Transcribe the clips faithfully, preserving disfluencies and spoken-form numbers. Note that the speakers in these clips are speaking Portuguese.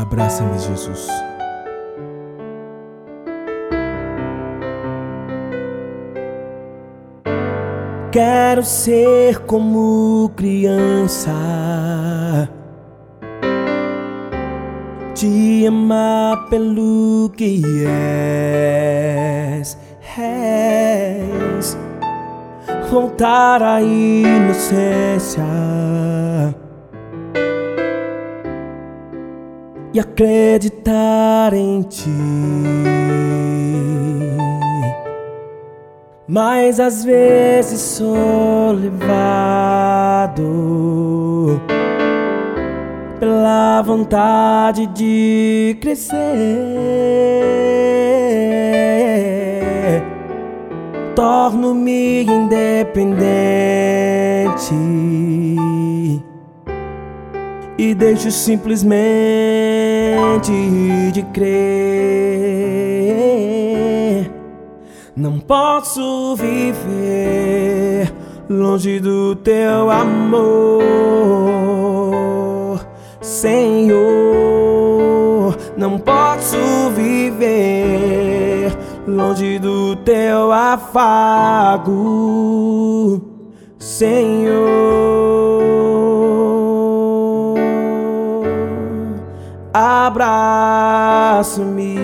Abraça-me, Jesus. Quero ser como criança, te amar pelo que és, és. Voltar à inocência e acreditar em ti. Mas às vezes sou levado pela vontade de crescer. Torno-me independente e deixo simplesmente de crer. Não posso viver longe do teu amor, Senhor. Não posso viver longe do teu afago, Senhor. Abraça-me,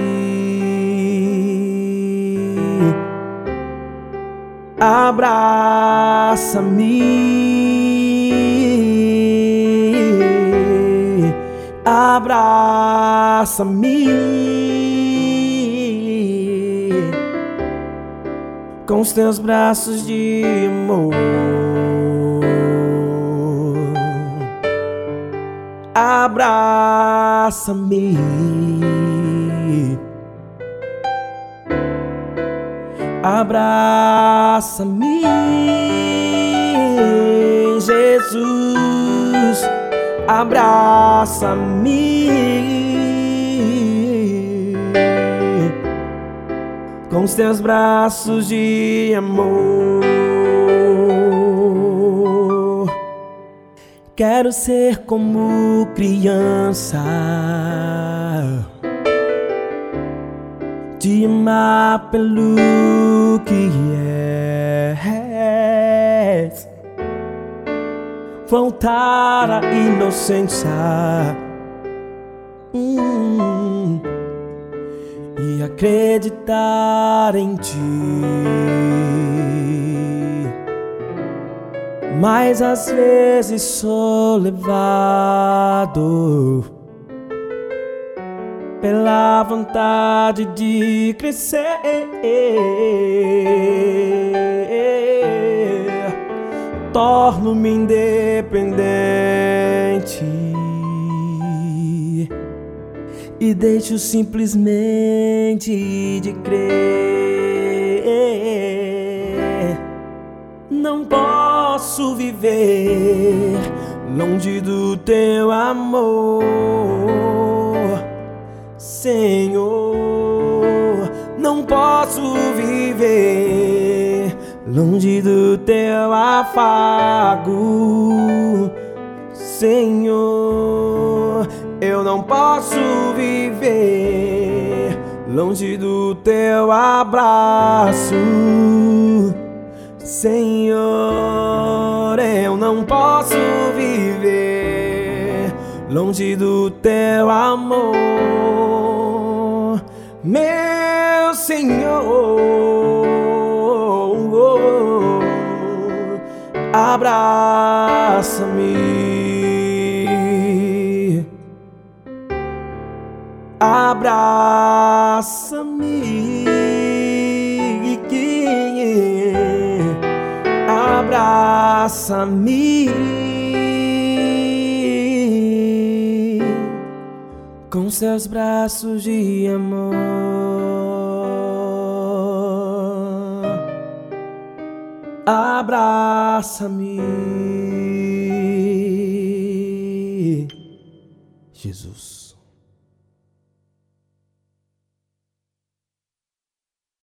abraça-me, abraça-me com os teus braços de amor. Abraça-me, abraça-me, Jesus, abraça-me com os teus braços de amor. Quero ser como criança, te amar pelo que és, voltar à inocência hum, e acreditar em ti. Mas às vezes sou levado pela vontade de crescer. Torno-me independente e deixo simplesmente de crer. Não posso viver longe do teu amor, Senhor. Não posso viver longe do teu afago, Senhor. Eu não posso viver longe do teu abraço, Senhor. Eu não posso viver longe do teu amor, meu Senhor. Abraça-me, abraça-me, abraça-me com seus braços de amor. Abraça-me, Jesus.